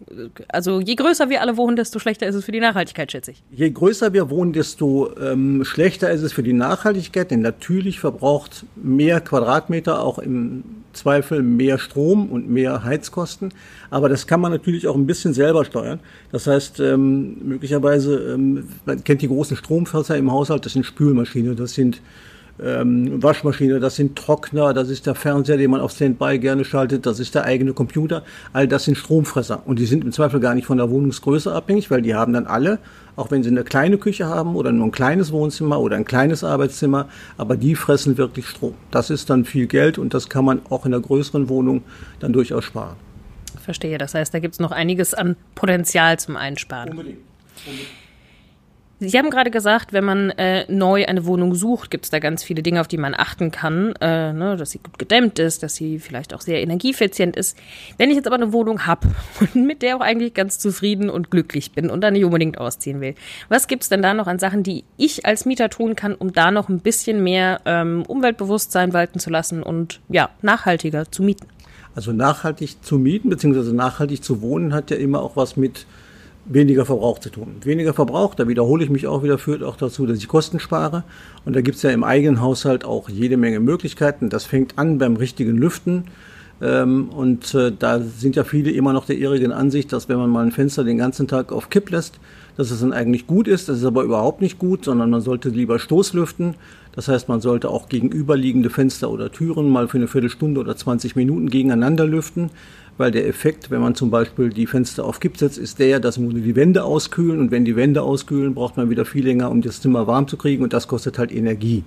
also je größer wir alle wohnen, desto schlechter ist es für die Nachhaltigkeit, schätze ich. Je größer wir wohnen, desto ähm, schlechter ist es für die Nachhaltigkeit, denn natürlich verbraucht mehr Quadratmeter auch im Zweifel mehr Strom und mehr Heizkosten. Aber das kann man natürlich auch ein bisschen selber steuern. Das heißt, ähm, möglicherweise, ähm, man kennt die großen Stromfresser im Haushalt, das sind Spülmaschinen, das sind Ähm, Waschmaschine, das sind Trockner, das ist der Fernseher, den man auf Standby gerne schaltet, das ist der eigene Computer. All das sind Stromfresser und die sind im Zweifel gar nicht von der Wohnungsgröße abhängig, weil die haben dann alle, auch wenn sie eine kleine Küche haben oder nur ein kleines Wohnzimmer oder ein kleines Arbeitszimmer, aber die fressen wirklich Strom. Das ist dann viel Geld und das kann man auch in einer größeren Wohnung dann durchaus sparen. Verstehe, das heißt, da gibt es noch einiges an Potenzial zum Einsparen. Unbedingt. Unbedingt. Sie haben gerade gesagt, wenn man äh, neu eine Wohnung sucht, gibt es da ganz viele Dinge, auf die man achten kann, äh, ne, dass sie gut gedämmt ist, dass sie vielleicht auch sehr energieeffizient ist. Wenn ich jetzt aber eine Wohnung habe und mit der auch eigentlich ganz zufrieden und glücklich bin und da nicht unbedingt ausziehen will, was gibt es denn da noch an Sachen, die ich als Mieter tun kann, um da noch ein bisschen mehr ähm, Umweltbewusstsein walten zu lassen und ja, nachhaltiger zu mieten? Also nachhaltig zu mieten bzw. nachhaltig zu wohnen hat ja immer auch was mit weniger Verbrauch zu tun. Weniger Verbrauch, da wiederhole ich mich auch wieder, führt auch dazu, dass ich Kosten spare. Und da gibt es ja im eigenen Haushalt auch jede Menge Möglichkeiten. Das fängt an beim richtigen Lüften. Ähm, und äh, da sind ja viele immer noch der irrigen Ansicht, dass wenn man mal ein Fenster den ganzen Tag auf Kipp lässt, dass es dann eigentlich gut ist. Das ist aber überhaupt nicht gut, sondern man sollte lieber Stoßlüften. Das heißt, man sollte auch gegenüberliegende Fenster oder Türen mal für eine Viertelstunde oder zwanzig Minuten gegeneinander lüften. Weil der Effekt, wenn man zum Beispiel die Fenster auf Kipp setzt, ist der, dass man die Wände auskühlen. Und wenn die Wände auskühlen, braucht man wieder viel länger, um das Zimmer warm zu kriegen. Und das kostet halt Energie.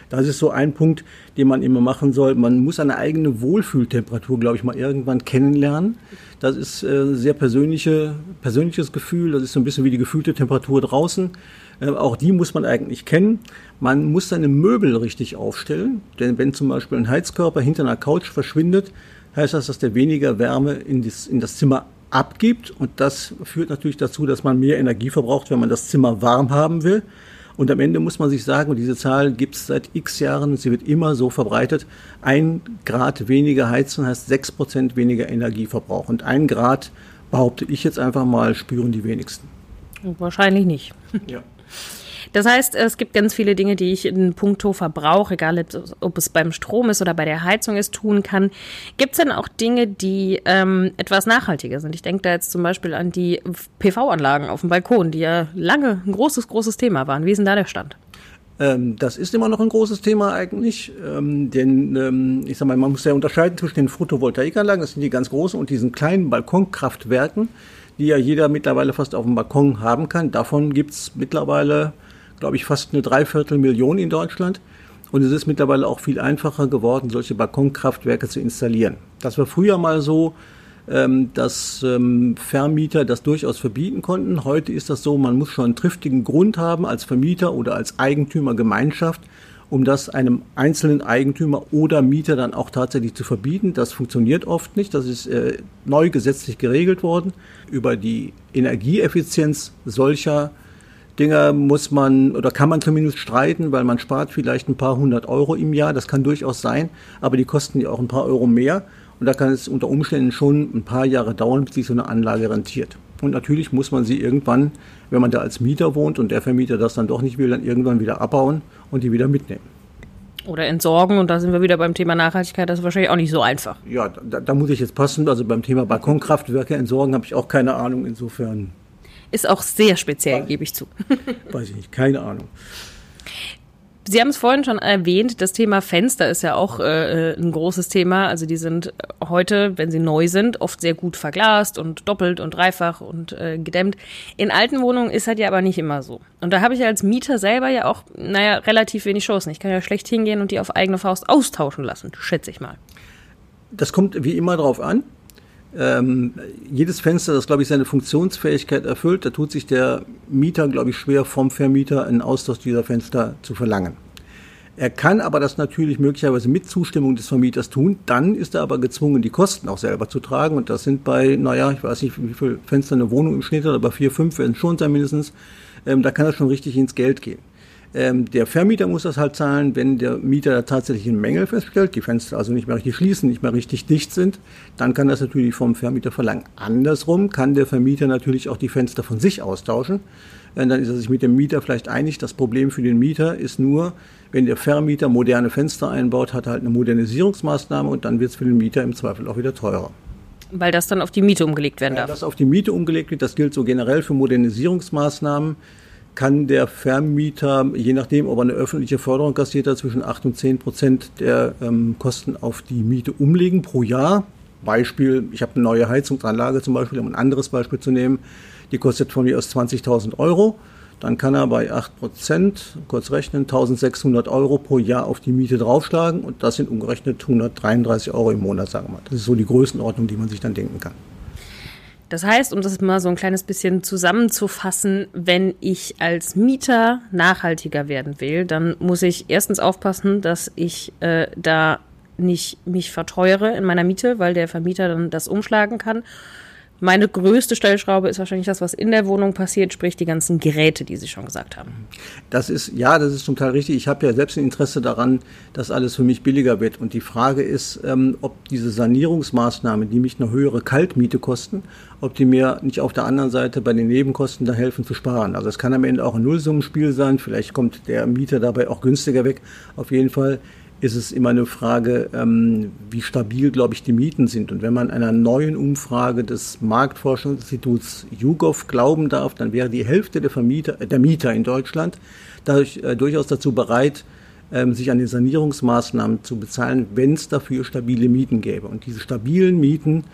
Das ist so ein Punkt, den man immer machen soll. Man muss eine eigene Wohlfühltemperatur, glaube ich, mal irgendwann kennenlernen. Das ist äh, sehr persönliche, persönliches Gefühl. Das ist so ein bisschen wie die gefühlte Temperatur draußen. Äh, auch die muss man eigentlich kennen. Man muss seine Möbel richtig aufstellen. Denn wenn zum Beispiel ein Heizkörper hinter einer Couch verschwindet, heißt das, dass der weniger Wärme in das, in das Zimmer abgibt. Und das führt natürlich dazu, dass man mehr Energie verbraucht, wenn man das Zimmer warm haben will. Und am Ende muss man sich sagen, und diese Zahl gibt es seit x Jahren, und sie wird immer so verbreitet, ein Grad weniger heizen heißt sechs Prozent weniger Energieverbrauch. Und ein Grad, behaupte ich jetzt einfach mal, spüren die wenigsten. Wahrscheinlich nicht. Ja. Das heißt, es gibt ganz viele Dinge, die ich in puncto Verbrauch, egal ob es beim Strom ist oder bei der Heizung ist, tun kann. Gibt es denn auch Dinge, die ähm, etwas nachhaltiger sind? Ich denke da jetzt zum Beispiel an die P V-Anlagen auf dem Balkon, die ja lange ein großes, großes Thema waren. Wie ist denn da der Stand? Ähm, das ist immer noch ein großes Thema eigentlich, ähm, denn ähm, ich sag mal, man muss ja unterscheiden zwischen den Photovoltaikanlagen, das sind die ganz großen, und diesen kleinen Balkonkraftwerken, die ja jeder mittlerweile fast auf dem Balkon haben kann. Davon gibt es mittlerweile, glaube ich, fast eine Dreiviertelmillion in Deutschland. Und es ist mittlerweile auch viel einfacher geworden, solche Balkonkraftwerke zu installieren. Das war früher mal so, ähm, dass ähm, Vermieter das durchaus verbieten konnten. Heute ist das so, man muss schon einen triftigen Grund haben als Vermieter oder als Eigentümergemeinschaft, um das einem einzelnen Eigentümer oder Mieter dann auch tatsächlich zu verbieten. Das funktioniert oft nicht. Das ist äh, neu gesetzlich geregelt worden. Über die Energieeffizienz solcher Dinger muss man oder kann man zumindest streiten, weil man spart vielleicht ein paar hundert Euro im Jahr. Das kann durchaus sein, aber die kosten ja auch ein paar Euro mehr. Und da kann es unter Umständen schon ein paar Jahre dauern, bis sich so eine Anlage rentiert. Und natürlich muss man sie irgendwann, wenn man da als Mieter wohnt und der Vermieter das dann doch nicht will, dann irgendwann wieder abbauen und die wieder mitnehmen. Oder entsorgen, und da sind wir wieder beim Thema Nachhaltigkeit, das ist wahrscheinlich auch nicht so einfach. Ja, da, da muss ich jetzt passen. Also beim Thema Balkonkraftwerke entsorgen habe ich auch keine Ahnung, insofern. Ist auch sehr speziell, gebe ich zu. Weiß ich nicht, keine Ahnung. Sie haben es vorhin schon erwähnt, das Thema Fenster ist ja auch äh, ein großes Thema. Also die sind heute, wenn sie neu sind, oft sehr gut verglast und doppelt und dreifach und äh, gedämmt. In alten Wohnungen ist das ja aber nicht immer so. Und da habe ich als Mieter selber ja auch, naja, relativ wenig Chancen. Ich kann ja schlecht hingehen und die auf eigene Faust austauschen lassen, schätze ich mal. Das kommt wie immer drauf an. Ähm, jedes Fenster, das, glaube ich, seine Funktionsfähigkeit erfüllt, da tut sich der Mieter, glaube ich, schwer, vom Vermieter einen Austausch dieser Fenster zu verlangen. Er kann aber das natürlich möglicherweise mit Zustimmung des Vermieters tun, dann ist er aber gezwungen, die Kosten auch selber zu tragen, und das sind bei, naja, ich weiß nicht, wie viele Fenster eine Wohnung im Schnitt hat, aber vier, fünf werden es schon sein mindestens, ähm, da kann das schon richtig ins Geld gehen. Ähm, der Vermieter muss das halt zahlen, wenn der Mieter da tatsächlich einen Mängel feststellt, die Fenster also nicht mehr richtig schließen, nicht mehr richtig dicht sind, dann kann das natürlich vom Vermieter verlangen. Andersrum kann der Vermieter natürlich auch die Fenster von sich austauschen. Äh, dann ist er sich mit dem Mieter vielleicht einig. Das Problem für den Mieter ist nur, wenn der Vermieter moderne Fenster einbaut, hat er halt eine Modernisierungsmaßnahme, und dann wird es für den Mieter im Zweifel auch wieder teurer. Weil das dann auf die Miete umgelegt werden darf. Ja, das auf die Miete umgelegt wird, das gilt so generell für Modernisierungsmaßnahmen. Kann der Vermieter, je nachdem, ob er eine öffentliche Förderung kassiert hat, zwischen acht und zehn Prozent der ähm, Kosten auf die Miete umlegen pro Jahr. Beispiel, ich habe eine neue Heizungsanlage zum Beispiel, um ein anderes Beispiel zu nehmen, die kostet von mir aus zwanzigtausend Euro. Dann kann er bei acht Prozent, kurz rechnen, eintausendsechshundert Euro pro Jahr auf die Miete draufschlagen, und das sind umgerechnet hundertdreiunddreißig Euro im Monat, sagen wir mal. Das ist so die Größenordnung, die man sich dann denken kann. Das heißt, um das mal so ein kleines bisschen zusammenzufassen, wenn ich als Mieter nachhaltiger werden will, dann muss ich erstens aufpassen, dass ich äh, da nicht mich verteuere in meiner Miete, weil der Vermieter dann das umschlagen kann. Meine größte Stellschraube ist wahrscheinlich das, was in der Wohnung passiert, sprich die ganzen Geräte, die Sie schon gesagt haben. Das ist, ja, das ist zum Teil richtig. Ich habe ja selbst ein Interesse daran, dass alles für mich billiger wird. Und die Frage ist, ähm, ob diese Sanierungsmaßnahmen, die mich eine höhere Kaltmiete kosten, ob die mir nicht auf der anderen Seite bei den Nebenkosten da helfen zu sparen. Also es kann am Ende auch ein Nullsummenspiel sein. Vielleicht kommt der Mieter dabei auch günstiger weg. Auf jeden Fall ist es immer eine Frage, ähm, wie stabil, glaube ich, die Mieten sind. Und wenn man einer neuen Umfrage des Marktforschungsinstituts YouGov glauben darf, dann wäre die Hälfte der Vermieter, äh, der Mieter in Deutschland dadurch äh, durchaus dazu bereit, ähm, sich an den Sanierungsmaßnahmen zu bezahlen, wenn es dafür stabile Mieten gäbe. Und diese stabilen Mieten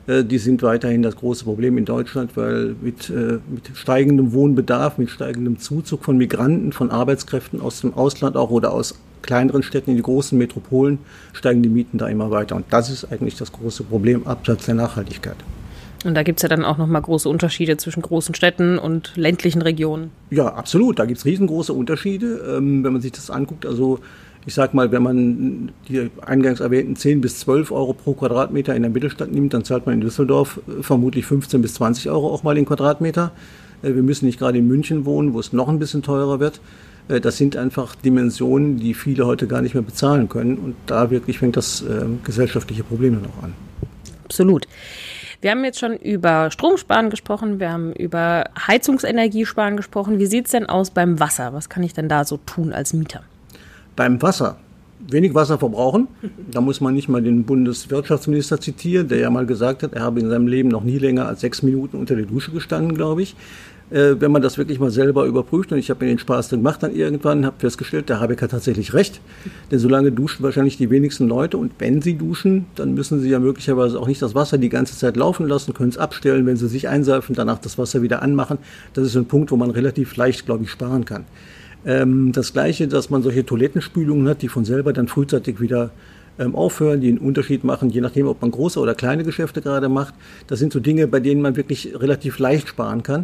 äh, die sind weiterhin das große Problem in Deutschland, weil mit, äh, mit steigendem Wohnbedarf, mit steigendem Zuzug von Migranten, von Arbeitskräften aus dem Ausland auch oder aus kleineren Städten in die großen Metropolen steigen die Mieten da immer weiter. Und das ist eigentlich das große Problem abseits der Nachhaltigkeit. Und da gibt es ja dann auch nochmal große Unterschiede zwischen großen Städten und ländlichen Regionen. Ja, absolut. Da gibt es riesengroße Unterschiede, ähm, wenn man sich das anguckt. Also ich sag mal, wenn man die eingangs erwähnten zehn bis zwölf Euro pro Quadratmeter in der Mittelstadt nimmt, dann zahlt man in Düsseldorf vermutlich fünfzehn bis zwanzig Euro auch mal den Quadratmeter. Äh, wir müssen nicht gerade in München wohnen, wo es noch ein bisschen teurer wird. Äh, das sind einfach Dimensionen, die viele heute gar nicht mehr bezahlen können. Und da wirklich fängt das äh, gesellschaftliche Problem dann auch an. Absolut. Wir haben jetzt schon über Stromsparen gesprochen, wir haben über Heizungsenergiesparen gesprochen. Wie sieht es denn aus beim Wasser? Was kann ich denn da so tun als Mieter? Beim Wasser. Wenig Wasser verbrauchen. Da muss man nicht mal den Bundeswirtschaftsminister zitieren, der ja mal gesagt hat, er habe in seinem Leben noch nie länger als sechs Minuten unter der Dusche gestanden, glaube ich. Äh, wenn man das wirklich mal selber überprüft, und ich habe mir den Spaß drin gemacht dann irgendwann, habe festgestellt, der Habeck hat tatsächlich recht. Denn solange duschen wahrscheinlich die wenigsten Leute, und wenn sie duschen, dann müssen sie ja möglicherweise auch nicht das Wasser die ganze Zeit laufen lassen, können es abstellen, wenn sie sich einseifen, danach das Wasser wieder anmachen. Das ist ein Punkt, wo man relativ leicht, glaube ich, sparen kann. Ähm, das Gleiche, dass man solche Toilettenspülungen hat, die von selber dann frühzeitig wieder ähm, aufhören, die einen Unterschied machen, je nachdem, ob man große oder kleine Geschäfte gerade macht. Das sind so Dinge, bei denen man wirklich relativ leicht sparen kann.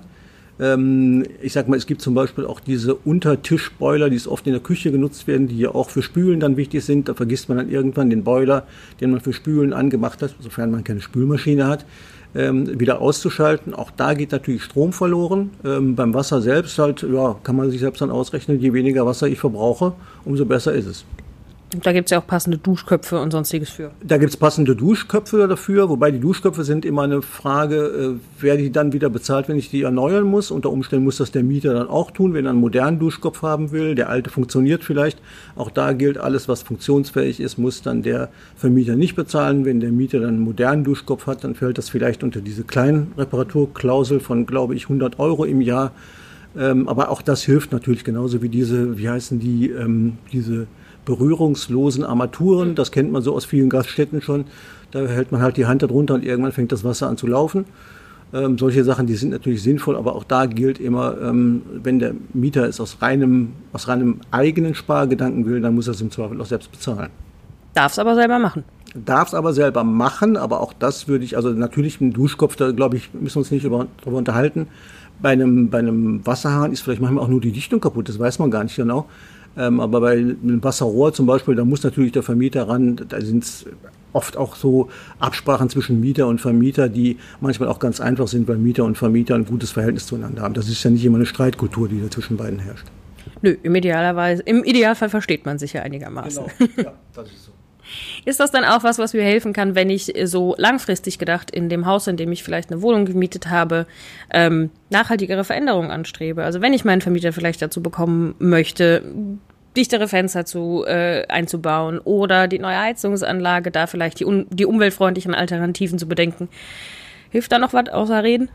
Ähm, ich sag mal, es gibt zum Beispiel auch diese Untertischboiler, die oft in der Küche genutzt werden, die ja auch für Spülen dann wichtig sind. Da vergisst man dann irgendwann den Boiler, den man für Spülen angemacht hat, sofern man keine Spülmaschine hat, ähm, wieder auszuschalten. Auch da geht natürlich Strom verloren. Ähm, beim Wasser selbst halt, ja, kann man sich selbst dann ausrechnen, je weniger Wasser ich verbrauche, umso besser ist es. Und da gibt es ja auch passende Duschköpfe und sonstiges für. Da gibt es passende Duschköpfe dafür, wobei die Duschköpfe sind immer eine Frage, äh, wer die dann wieder bezahlt, wenn ich die erneuern muss. Unter Umständen muss das der Mieter dann auch tun, wenn er einen modernen Duschkopf haben will. Der alte funktioniert vielleicht. Auch da gilt, alles, was funktionsfähig ist, muss dann der Vermieter nicht bezahlen. Wenn der Mieter dann einen modernen Duschkopf hat, dann fällt das vielleicht unter diese kleinen Reparaturklausel von, glaube ich, hundert Euro im Jahr. Ähm, aber auch das hilft natürlich genauso wie diese, wie heißen die, ähm, diese berührungslosen Armaturen, das kennt man so aus vielen Gaststätten schon, da hält man halt die Hand darunter und irgendwann fängt das Wasser an zu laufen. Ähm, solche Sachen, die sind natürlich sinnvoll, aber auch da gilt immer, ähm, wenn der Mieter es aus reinem, aus reinem eigenen Spargedanken will, dann muss er es im Zweifel auch selbst bezahlen. Darf es aber selber machen. Darf es aber selber machen, aber auch das würde ich, also natürlich mit dem Duschkopf, da glaube ich, müssen wir uns nicht über, darüber unterhalten. Bei einem, bei einem Wasserhahn ist vielleicht manchmal auch nur die Dichtung kaputt, das weiß man gar nicht genau. Ähm, aber bei einem Wasserrohr zum Beispiel, da muss natürlich der Vermieter ran, da sind es oft auch so Absprachen zwischen Mieter und Vermieter, die manchmal auch ganz einfach sind, weil Mieter und Vermieter ein gutes Verhältnis zueinander haben. Das ist ja nicht immer eine Streitkultur, die da zwischen beiden herrscht. Nö, im Idealerweise, im Idealfall versteht man sich ja einigermaßen. Genau, ja, das ist so. Ist das dann auch was, was mir helfen kann, wenn ich so langfristig gedacht in dem Haus, in dem ich vielleicht eine Wohnung gemietet habe, ähm, nachhaltigere Veränderungen anstrebe? Also wenn ich meinen Vermieter vielleicht dazu bekommen möchte, dichtere Fenster zu, äh, einzubauen oder die neue Heizungsanlage, da vielleicht die, un- die umweltfreundlichen Alternativen zu bedenken. Hilft da noch was außer Reden?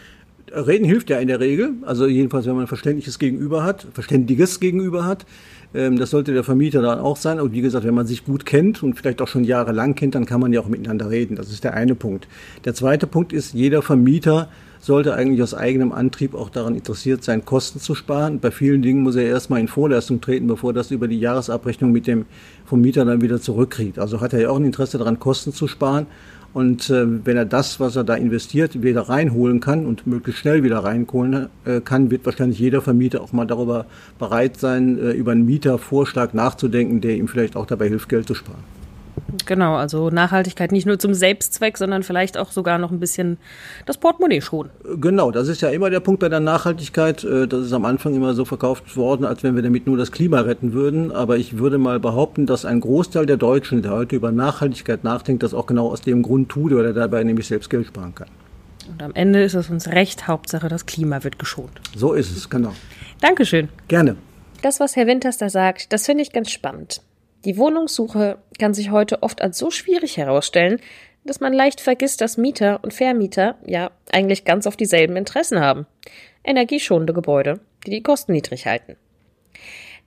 Reden hilft ja in der Regel, also jedenfalls, wenn man ein verständliches Gegenüber hat, verständiges Gegenüber hat. Ähm, das sollte der Vermieter dann auch sein. Und wie gesagt, wenn man sich gut kennt und vielleicht auch schon jahrelang kennt, dann kann man ja auch miteinander reden. Das ist der eine Punkt. Der zweite Punkt ist, jeder Vermieter sollte eigentlich aus eigenem Antrieb auch daran interessiert sein, Kosten zu sparen. Bei vielen Dingen muss er erstmal in Vorleistung treten, bevor das über die Jahresabrechnung mit dem Vermieter dann wieder zurückkriegt. Also hat er ja auch ein Interesse daran, Kosten zu sparen. Und äh, wenn er das, was er da investiert, wieder reinholen kann und möglichst schnell wieder reinholen äh, kann, wird wahrscheinlich jeder Vermieter auch mal darüber bereit sein, äh, über einen Mietervorschlag nachzudenken, der ihm vielleicht auch dabei hilft, Geld zu sparen. Genau, also Nachhaltigkeit nicht nur zum Selbstzweck, sondern vielleicht auch sogar noch ein bisschen das Portemonnaie schonen. Genau, das ist ja immer der Punkt bei der Nachhaltigkeit. Das ist am Anfang immer so verkauft worden, als wenn wir damit nur das Klima retten würden. Aber ich würde mal behaupten, dass ein Großteil der Deutschen, der heute über Nachhaltigkeit nachdenkt, das auch genau aus dem Grund tut, weil er dabei nämlich selbst Geld sparen kann. Und am Ende ist es uns recht, Hauptsache das Klima wird geschont. So ist es, genau. Dankeschön. Gerne. Das, was Herr Winters da sagt, das finde ich ganz spannend. Die Wohnungssuche kann sich heute oft als so schwierig herausstellen, dass man leicht vergisst, dass Mieter und Vermieter ja eigentlich ganz auf dieselben Interessen haben. Energieschonende Gebäude, die die Kosten niedrig halten.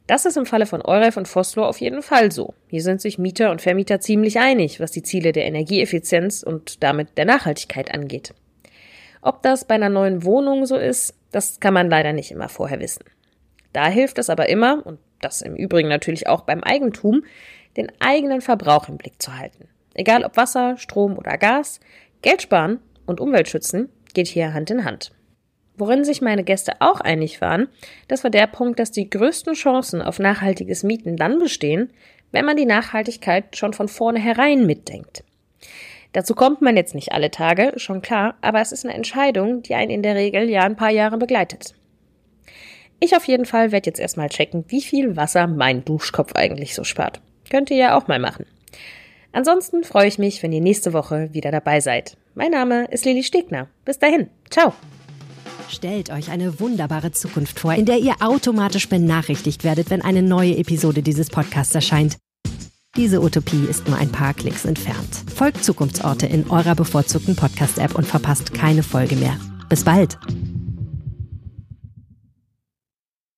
Das ist im Falle von Euref und Vossloh auf jeden Fall so. Hier sind sich Mieter und Vermieter ziemlich einig, was die Ziele der Energieeffizienz und damit der Nachhaltigkeit angeht. Ob das bei einer neuen Wohnung so ist, das kann man leider nicht immer vorher wissen. Da hilft es aber immer, und das im Übrigen natürlich auch beim Eigentum, den eigenen Verbrauch im Blick zu halten. Egal ob Wasser, Strom oder Gas, Geld sparen und Umwelt schützen geht hier Hand in Hand. Worin sich meine Gäste auch einig waren, das war der Punkt, dass die größten Chancen auf nachhaltiges Mieten dann bestehen, wenn man die Nachhaltigkeit schon von vornherein mitdenkt. Dazu kommt man jetzt nicht alle Tage, schon klar, aber es ist eine Entscheidung, die einen in der Regel ja ein paar Jahre begleitet. Ich auf jeden Fall werde jetzt erstmal checken, wie viel Wasser mein Duschkopf eigentlich so spart. Könnt ihr ja auch mal machen. Ansonsten freue ich mich, wenn ihr nächste Woche wieder dabei seid. Mein Name ist Lilly Stegner. Bis dahin. Ciao. Stellt euch eine wunderbare Zukunft vor, in der ihr automatisch benachrichtigt werdet, wenn eine neue Episode dieses Podcasts erscheint. Diese Utopie ist nur ein paar Klicks entfernt. Folgt Zukunftsorte in eurer bevorzugten Podcast-App und verpasst keine Folge mehr. Bis bald!